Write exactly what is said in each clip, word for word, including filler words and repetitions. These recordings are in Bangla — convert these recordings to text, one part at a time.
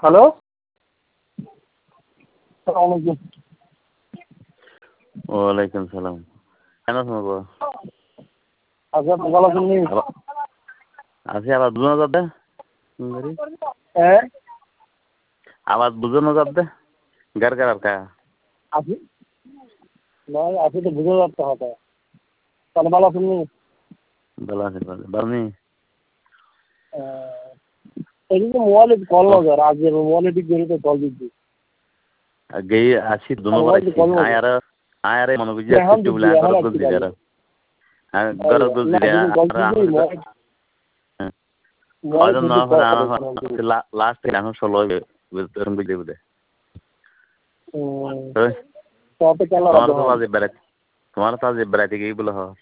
হ্যালো, আসসালামু আলাইকুম। ওয়ালাইকুম সালাম। কেন শোনাবো? আচ্ছা, ভালো আছেন নি? আছি, আবার বুঝানো যাবে? হ্যাঁ, আওয়াজ বুঝানো যাবে? গার গার কা আছি। নয় আছি তো বুঝে যাচ্ছে হয়তো। তাহলে ভালো আছেন নি? ভালো আছে, ভালো ভালো নেই। এই যে মোবাইলে কল নজর আজ মোবাইলে ঠিক করে কল দিচ্ছি। গেই আছি দুনো করাইছি আয় আর আয় আরে মনে বুঝি একটু বলে আগর গল দিলে আর হ্যাঁ গর গল দিলে আর না হরা লাস্ট থেকে এখন ষোলো এরকম বুঝতে বুঝতে তোমার তো বাজে বেড়াতে তোমার তো আজ বেড়াতে গিয়ে বলে হয়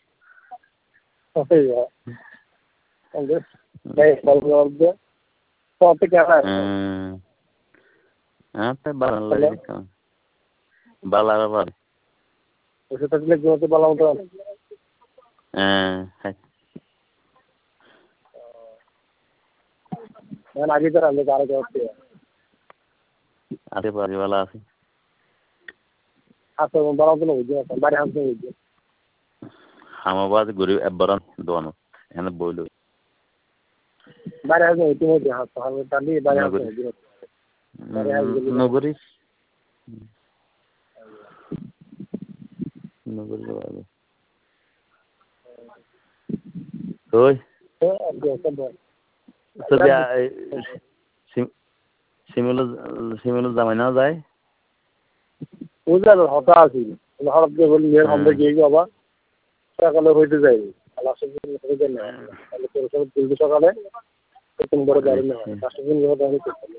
হ্যাঁ তো ভালো লাগে ভালো ভালো ওষুধ থাকলে কি হতে ভালো মতো হ্যাঁ এখন আগে তো রাখলে আরো হচ্ছে আরে বাড়ি ভালো আছে আচ্ছা ভালো মতো বুঝে বাড়ি হাসতে বুঝে আমার বাদ ঘুরে একবার দোয়ানো এখানে বইল বাড়ি হাসতে ইতিমধ্যে হাসতে হবে তাহলে বাড়ি হাসতে নগরী নগরী বাবা ওই শিমুল শিমুল জামাই না যায় বুঝলেন হতা আছি হঠাৎ করে বলি এর আমরা গিয়ে বাবা সকালে হইতে যাই সকালে তুমি বড় গাড়ি না হয় পাঁচটা দিন